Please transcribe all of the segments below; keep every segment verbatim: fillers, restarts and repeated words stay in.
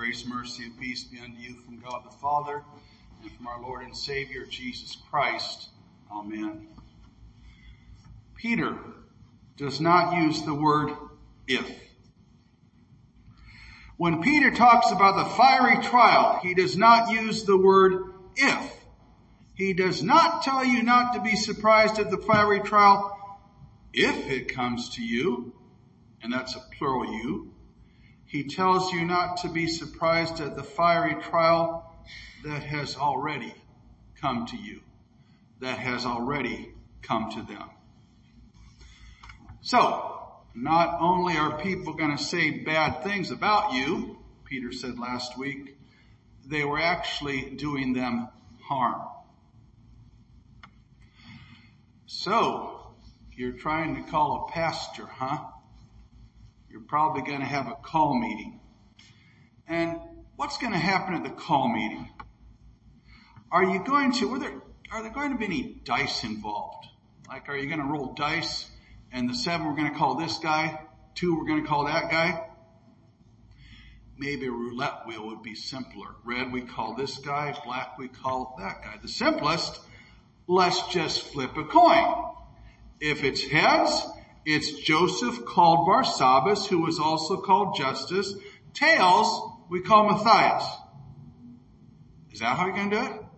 Grace, mercy, and peace be unto you from God the Father and from our Lord and Savior Jesus Christ. Amen. Peter does not use the word if. When Peter talks about the fiery trial, he does not use the word if. He does not tell you not to be surprised at the fiery trial if it comes to you, and that's a plural you. He tells you not to be surprised at the fiery trial that has already come to you, that has already come to them. So, not only are people going to say bad things about you, Peter said last week, they were actually doing them harm. So, you're trying to call a pastor, huh? You're probably going to have a call meeting. And what's going to happen at the call meeting? Are you going to, are there, are there going to be any dice involved? Like, are you going to roll dice and the seven we're going to call this guy, two we're going to call that guy? Maybe a roulette wheel would be simpler. Red we call this guy, black we call that guy. The simplest, let's just flip a coin. If it's heads, it's Joseph called Barsabbas, who was also called Justus. Tails, we call Matthias. Is that how you're going to do it?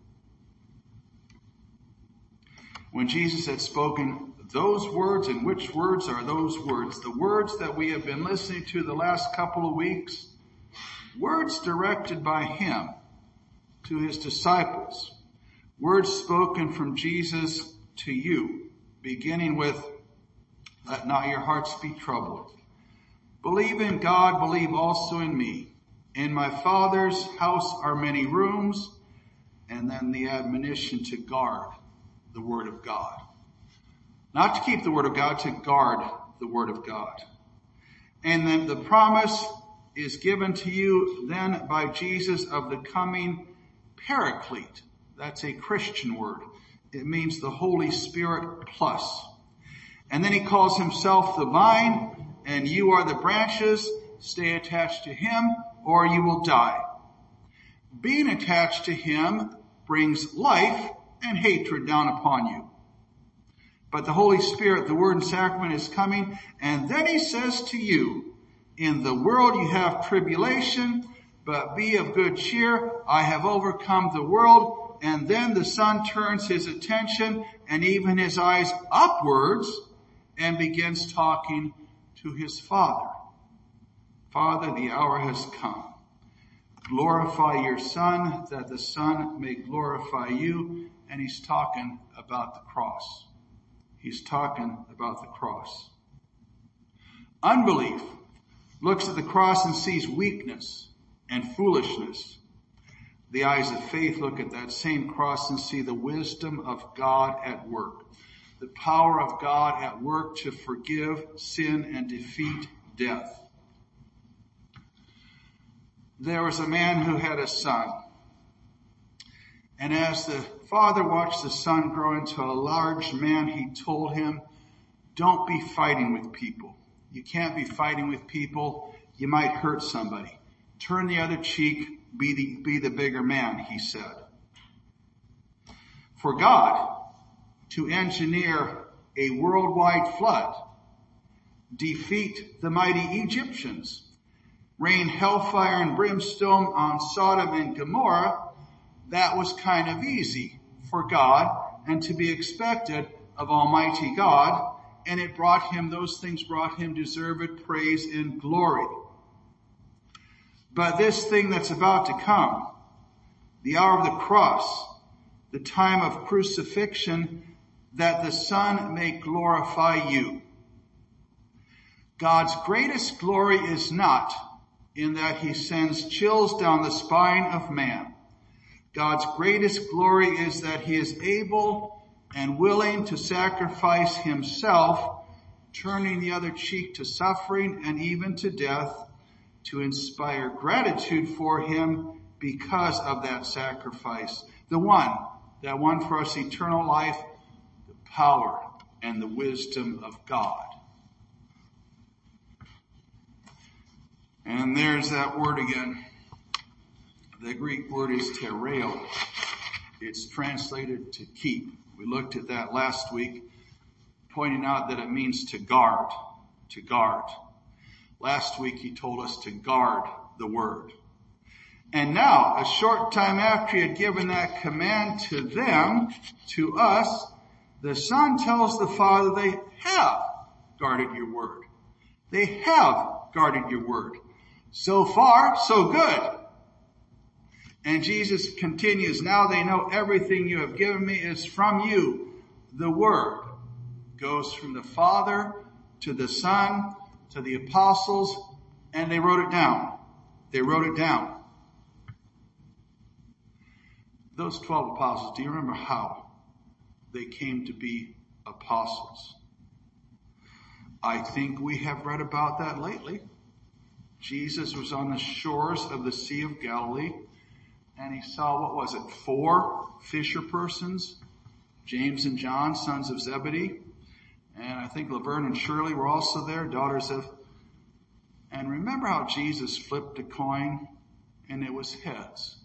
When Jesus had spoken those words, and which words are those words? The words that we have been listening to the last couple of weeks. Words directed by him to his disciples. Words spoken from Jesus to you, beginning with, let not your hearts be troubled. Believe in God, believe also in me. In my Father's house are many rooms. And then the admonition to guard the word of God. Not to keep the word of God, to guard the word of God. And then the promise is given to you then by Jesus of the coming Paraclete. That's a Christian word. It means the Holy Spirit plus. And then he calls himself the vine, and you are the branches. Stay attached to him, or you will die. Being attached to him brings life and hatred down upon you. But the Holy Spirit, the Word and Sacrament, is coming, and then he says to you, in the world you have tribulation, but be of good cheer. I have overcome the world. And then the Son turns his attention and even his eyes upwards and begins talking to his Father. Father, the hour has come. Glorify your Son, that the Son may glorify you. And he's talking about the cross. He's talking about the cross. Unbelief looks at the cross and sees weakness and foolishness. The eyes of faith look at that same cross and see the wisdom of God at work. The power of God at work to forgive sin and defeat death. There was a man who had a son. And as the father watched the son grow into a large man, he told him, don't be fighting with people. You can't be fighting with people. You might hurt somebody. Turn the other cheek, be the, be the bigger man, he said. For God to engineer a worldwide flood, defeat the mighty Egyptians, rain hellfire and brimstone on Sodom and Gomorrah, that was kind of easy for God and to be expected of Almighty God. And it brought him, those things brought him deserved praise and glory. But this thing that's about to come, the hour of the cross, the time of crucifixion, that the Son may glorify you. God's greatest glory is not in that he sends chills down the spine of man. God's greatest glory is that he is able and willing to sacrifice himself, turning the other cheek to suffering and even to death, to inspire gratitude for him because of that sacrifice. The one that won for us eternal life, the power and the wisdom of God. And there's that word again. The Greek word is tereo. It's translated to keep. We looked at that last week, pointing out that it means to guard, to guard. Last week he told us to guard the word. And now, a short time after he had given that command to them, to us, the Son tells the Father they have guarded your word. They have guarded your word. So far, so good. And Jesus continues, now they know everything you have given me is from you. The word goes from the Father to the Son to the apostles, and they wrote it down. They wrote it down. Those twelve apostles, do you remember how they came to be apostles? I think we have read about that lately. Jesus was on the shores of the Sea of Galilee, and he saw, what was it, four fisher persons, James and John, sons of Zebedee, and I think Laverne and Shirley were also there, daughters of, and remember how Jesus flipped a coin, and it was heads.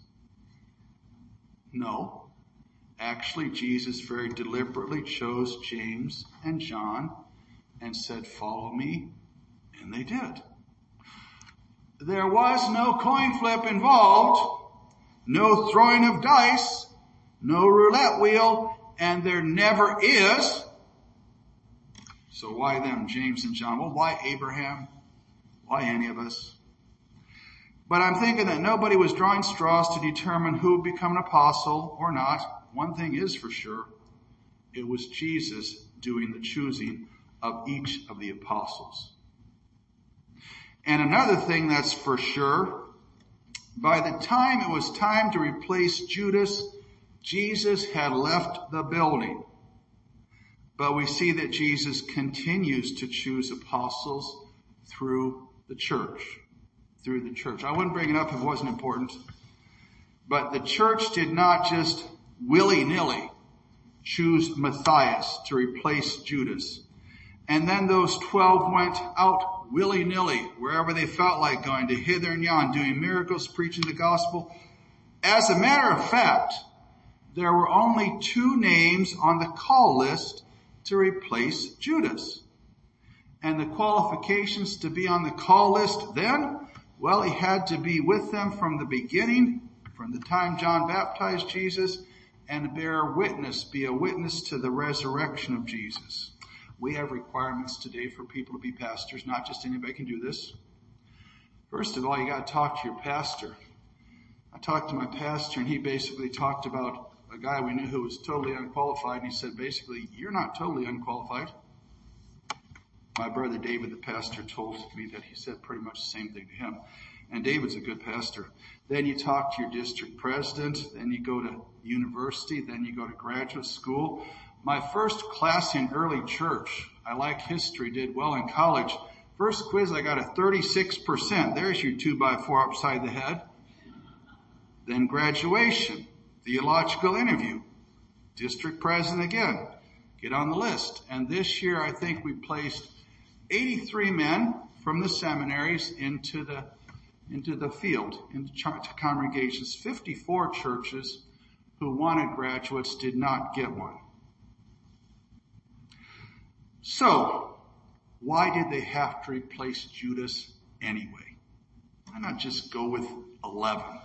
No. Actually, Jesus very deliberately chose James and John and said, follow me, and they did. There was no coin flip involved, no throwing of dice, no roulette wheel, and there never is. So why them, James and John? Well, why Abraham? Why any of us? But I'm thinking that nobody was drawing straws to determine who would become an apostle or not. One thing is for sure, it was Jesus doing the choosing of each of the apostles. And another thing that's for sure, by the time it was time to replace Judas, Jesus had left the building. But we see that Jesus continues to choose apostles through the church. Through the church. I wouldn't bring it up if it wasn't important. But the church did not just willy-nilly choose Matthias to replace Judas. And then those twelve went out willy-nilly, wherever they felt like going, to hither and yon, doing miracles, preaching the gospel. As a matter of fact, there were only two names on the call list to replace Judas. And the qualifications to be on the call list then, well, he had to be with them from the beginning, from the time John baptized Jesus, and bear witness, be a witness to the resurrection of Jesus. We have requirements today for people to be pastors. Not just anybody can do this. First of all, you got to talk to your pastor. I talked to my pastor, and he basically talked about a guy we knew who was totally unqualified, and he said, basically, you're not totally unqualified. My brother David, the pastor, told me that he said pretty much the same thing to him. And David's a good pastor. Then you talk to your district president. Then you go to university. Then you go to graduate school. My first class in early church, I like history, did well in college. First quiz, I got a thirty-six percent. There's your two by four upside the head. Then graduation, theological interview, district president again. Get on the list. And this year, I think we placed eighty-three men from the seminaries into the into the field, into congregations. fifty-four churches who wanted graduates did not get one. So, why did they have to replace Judas anyway? Why not just go with eleven?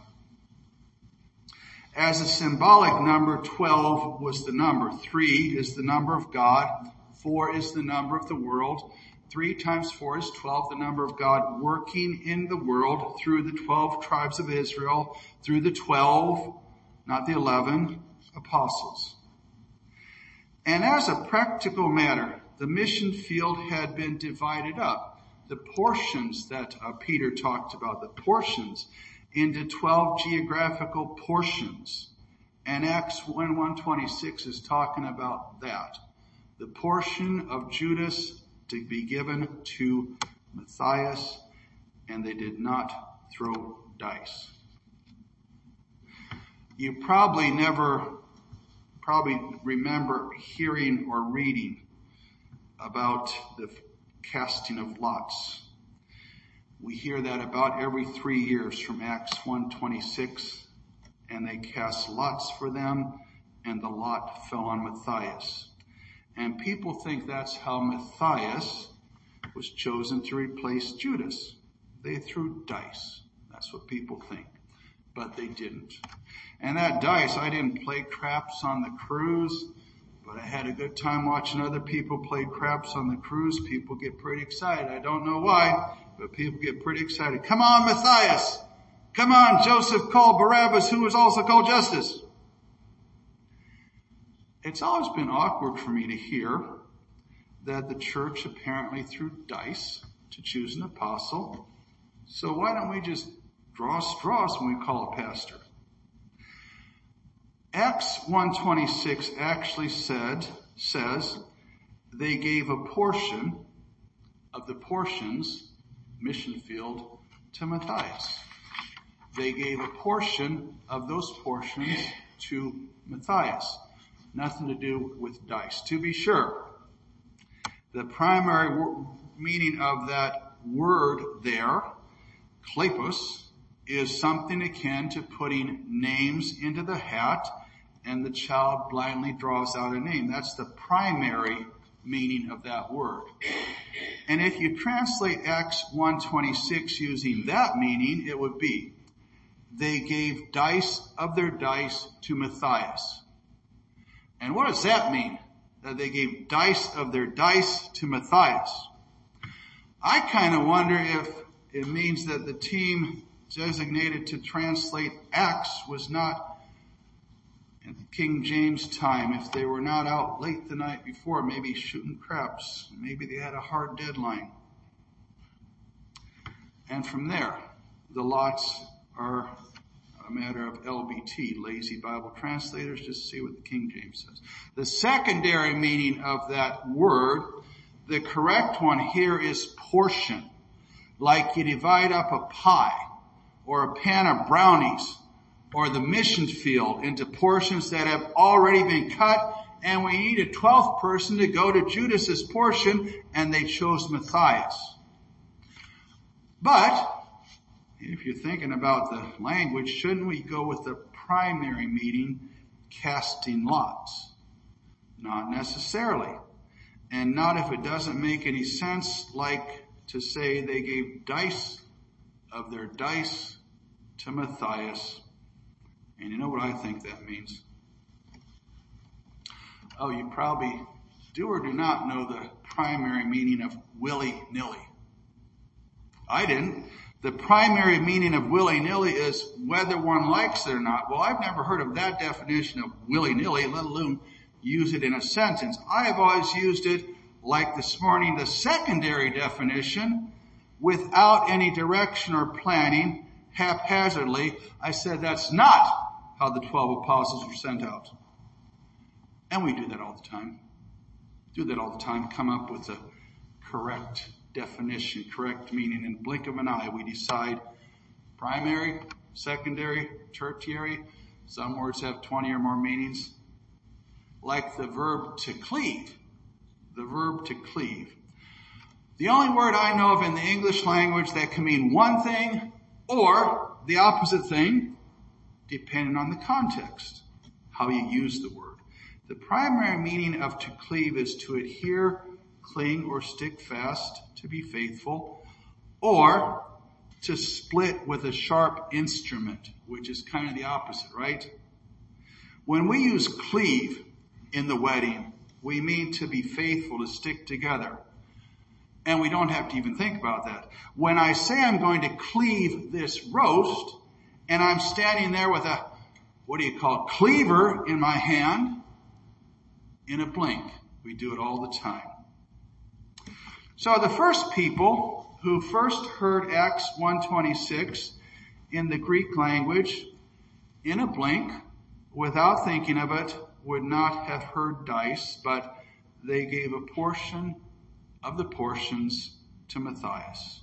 As a symbolic number, twelve was the number. Three is the number of God. Four is the number of the world. Three times four is twelve, the number of God working in the world through the twelve tribes of Israel, through the twelve, not the eleven, apostles. And as a practical matter, the mission field had been divided up. The portions that uh, Peter talked about, the portions into twelve geographical portions. And Acts one twenty-six is talking about that. The portion of Judas to be given to Matthias, and they did not throw dice. You probably never, probably remember hearing or reading about the casting of lots. We hear that about every three years from Acts one twenty-six. And they cast lots for them, and the lot fell on Matthias. And people think that's how Matthias was chosen to replace Judas. They threw dice. That's what people think. But they didn't. And that dice, I didn't play craps on the cruise, but I had a good time watching other people play craps on the cruise. People get pretty excited. I don't know why, but people get pretty excited. Come on, Matthias! Come on, Joseph called Barabbas, who was also called Justus. It's always been awkward for me to hear that the church apparently threw dice to choose an apostle. So why don't we just draw straws when we call a pastor? Acts one twenty-six actually said, says they gave a portion of the portions, mission field, to Matthias. They gave a portion of those portions to Matthias. Nothing to do with dice. To be sure, the primary w- meaning of that word there, klepos, is something akin to putting names into the hat and the child blindly draws out a name. That's the primary meaning of that word. And if you translate Acts one twenty-six using that meaning, it would be, they gave dice of their dice to Matthias. And what does that mean? That they gave dice of their dice to Matthias. I kind of wonder if it means that the team designated to translate Acts was not in King James time. If they were not out late the night before, maybe shooting craps. Maybe they had a hard deadline. And from there, the lots are a matter of L B T, lazy Bible translators, just see what the King James says. The secondary meaning of that word, the correct one here is portion. Like you divide up a pie or a pan of brownies or the mission field into portions that have already been cut, and we need a twelfth person to go to Judas's portion, and they chose Matthias. But if you're thinking about the language, shouldn't we go with the primary meaning, casting lots? Not necessarily. And not if it doesn't make any sense, like to say they gave dice of their dice to Matthias. And you know what I think that means? Oh, you probably do or do not know the primary meaning of willy-nilly. I didn't. The primary meaning of willy-nilly is whether one likes it or not. Well, I've never heard of that definition of willy-nilly, let alone use it in a sentence. I have always used it, like this morning, the secondary definition, without any direction or planning, haphazardly. I said that's not how the twelve apostles were sent out. And we do that all the time. Do that all the time. Come up with the correct definition, correct meaning. In the blink of an eye, we decide primary, secondary, tertiary. Some words have twenty or more meanings. Like the verb to cleave. The verb to cleave. The only word I know of in the English language that can mean one thing or the opposite thing, depending on the context, how you use the word. The primary meaning of to cleave is to adhere, cling, or stick fast, to be faithful, or to split with a sharp instrument, which is kind of the opposite, right? When we use cleave in the wedding, we mean to be faithful, to stick together. And we don't have to even think about that. When I say I'm going to cleave this roast, and I'm standing there with a, what do you call it, cleaver in my hand, in a blink. We do it all the time. So the first people who first heard Acts one twenty-six in the Greek language, in a blink, without thinking of it, would not have heard dice, but they gave a portion of the portions to Matthias.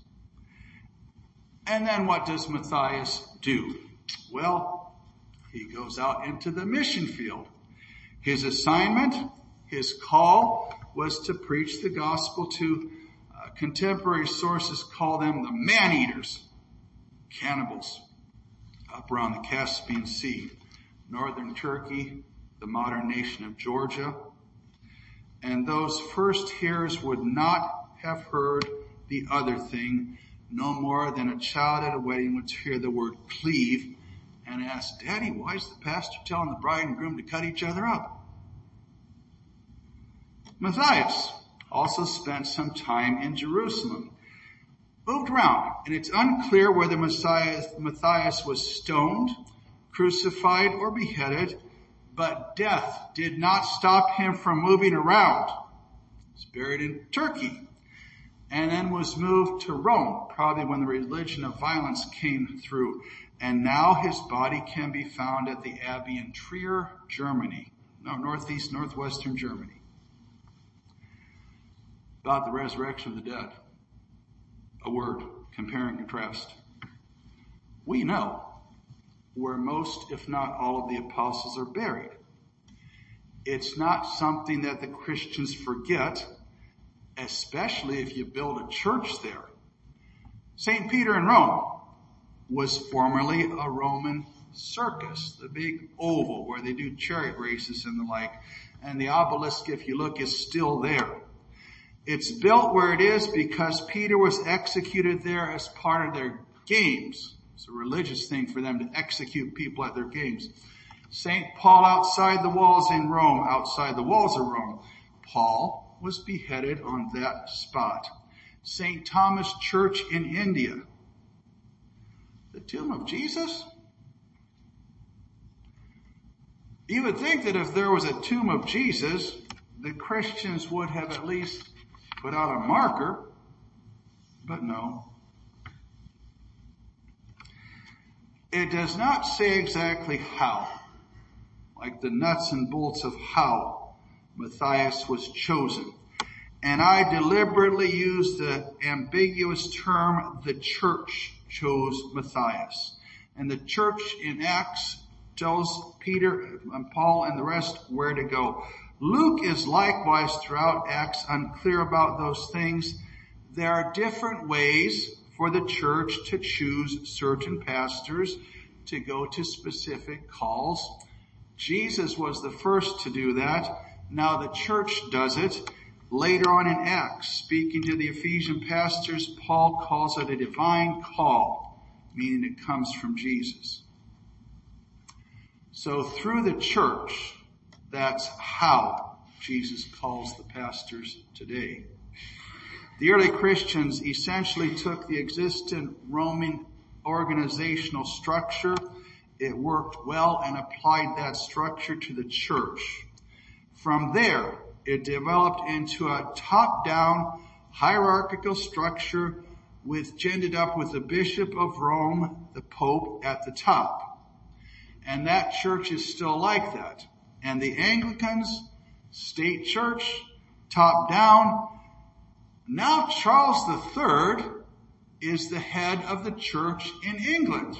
And then what does Matthias do? Well, he goes out into the mission field. His assignment, his call, was to preach the gospel to uh, contemporary sources call them the man-eaters, cannibals, up around the Caspian Sea, northern Turkey, the modern nation of Georgia. And those first hearers would not have heard the other thing, no more than a child at a wedding would hear the word cleave and ask, Daddy, why is the pastor telling the bride and groom to cut each other up? Matthias also spent some time in Jerusalem, moved around, and it's unclear whether Messiah, Matthias was stoned, crucified, or beheaded, but death did not stop him from moving around. He was buried in Turkey and then was moved to Rome, probably when the religion of violence came through. And now his body can be found at the Abbey in Trier, Germany. No, northeast, northwestern Germany. About the resurrection of the dead. A word, compare and contrast. We know where most, if not all, of the apostles are buried. It's not something that the Christians forget, especially if you build a church there. Saint Peter in Rome was formerly a Roman circus, the big oval where they do chariot races and the like. And the obelisk, if you look, is still there. It's built where it is because Peter was executed there as part of their games. It's a religious thing for them to execute people at their games. Saint Paul outside the walls in Rome, outside the walls of Rome. Paul was beheaded on that spot. Saint Thomas Church in India. The tomb of Jesus? You would think that if there was a tomb of Jesus, the Christians would have at least put out a marker, but no. It does not say exactly how, like the nuts and bolts of how Matthias was chosen. And I deliberately use the ambiguous term, the church chose Matthias. And the church in Acts tells Peter and Paul and the rest where to go. Luke is likewise throughout Acts unclear about those things. There are different ways for the church to choose certain pastors to go to specific calls. Jesus was the first to do that. Now the church does it. Later on in Acts, speaking to the Ephesian pastors, Paul calls it a divine call, meaning it comes from Jesus. So through the church, that's how Jesus calls the pastors today. The early Christians essentially took the existing Roman organizational structure. It worked well and applied that structure to the church. From there, it developed into a top-down hierarchical structure which ended up with the Bishop of Rome, the Pope, at the top. And that church is still like that. And the Anglicans, state church, top-down. Now Charles the Third is the head of the church in England.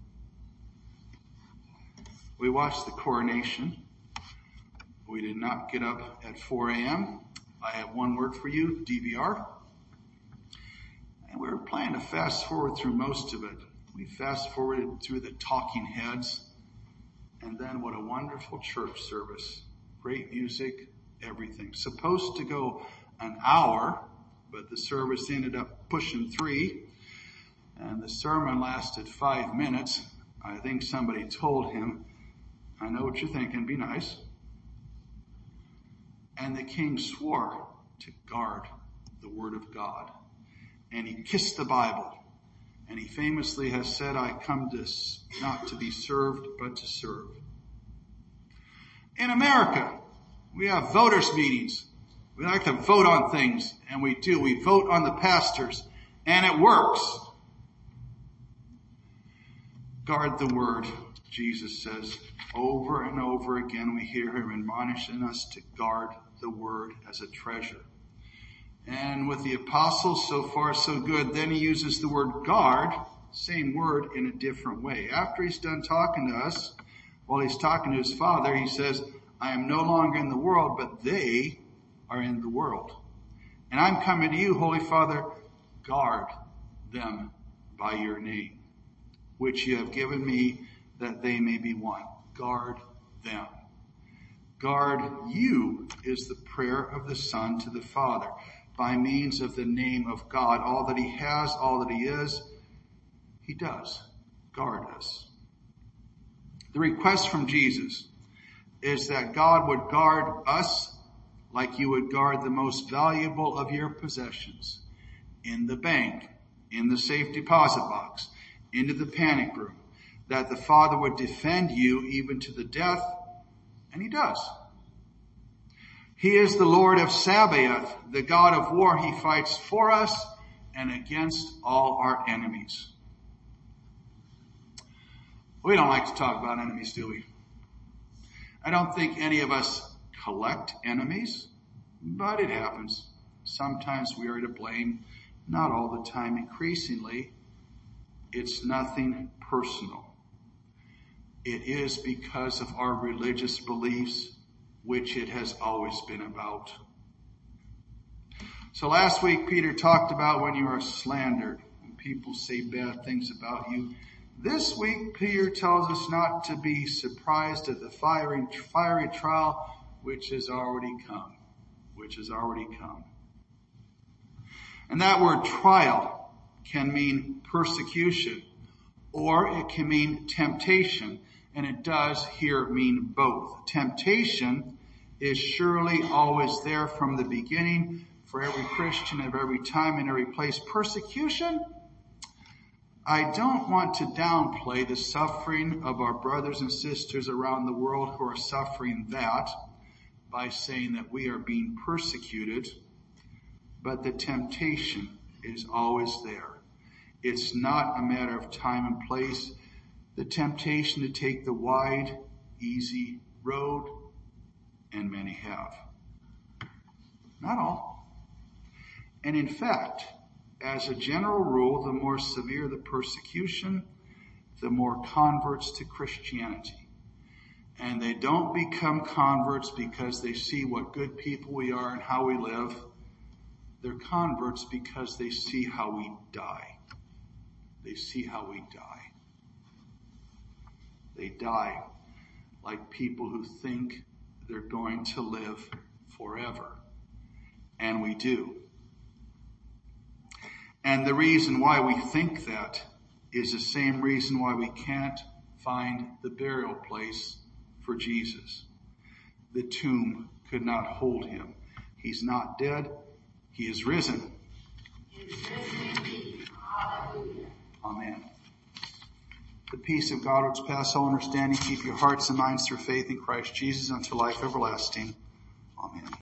We watched the coronation. We did not get up at four a.m. I have one word for you, D V R. And we were planning to fast forward through most of it. We fast forwarded through the talking heads. And then what a wonderful church service. Great music, everything. Supposed to go an hour, but the service ended up pushing three. And the sermon lasted five minutes. I think somebody told him, I know what you're thinking, be nice. And the king swore to guard the word of God. And he kissed the Bible. And he famously has said, I come to not to be served, but to serve. In America, we have voters' meetings. We like to vote on things, and we do. We vote on the pastors, and it works. Guard the word, Jesus says. Over and over again, we hear him admonishing us to guard the word as a treasure. And with the apostles, so far so good. Then he uses the word guard, same word, in a different way. After he's done talking to us, while he's talking to his Father, he says, I am no longer in the world, but they are in the world. And I'm coming to you, Holy Father, guard them by your name, which you have given me, that they may be one. Guard them. Guard you is the prayer of the Son to the Father by means of the name of God. All that he has, all that he is, he does. Guard us. The request from Jesus is that God would guard us like you would guard the most valuable of your possessions, in the bank, in the safe deposit box, into the panic room, that the Father would defend you even to the death, and he does. He is the Lord of Sabaoth, the God of war. He fights for us and against all our enemies. We don't like to talk about enemies, do we? I don't think any of us collect enemies, but it happens. Sometimes we are to blame, not all the time. Increasingly, it's nothing personal. It is because of our religious beliefs, which it has always been about. So last week, Peter talked about when you are slandered, when people say bad things about you. This week, Peter tells us not to be surprised at the fiery, fiery trial which has already come, which has already come. And that word trial can mean persecution, or it can mean temptation, and it does here mean both. Temptation is surely always there from the beginning for every Christian of every time and every place. Persecution, I don't want to downplay the suffering of our brothers and sisters around the world who are suffering that by saying that we are being persecuted, but the temptation is always there. It's not a matter of time and place. The temptation to take the wide, easy road, and many have. Not all. And in fact, as a general rule, the more severe the persecution, the more converts to Christianity. And they don't become converts because they see what good people we are and how we live. They're converts because they see how we die. They see how we die. They die like people who think they're going to live forever. And we do. And the reason why we think that is the same reason why we can't find the burial place for Jesus. The tomb could not hold him. He's not dead. He is risen. Amen. The peace of God which passes all understanding, keep your hearts and minds through faith in Christ Jesus unto life everlasting. Amen.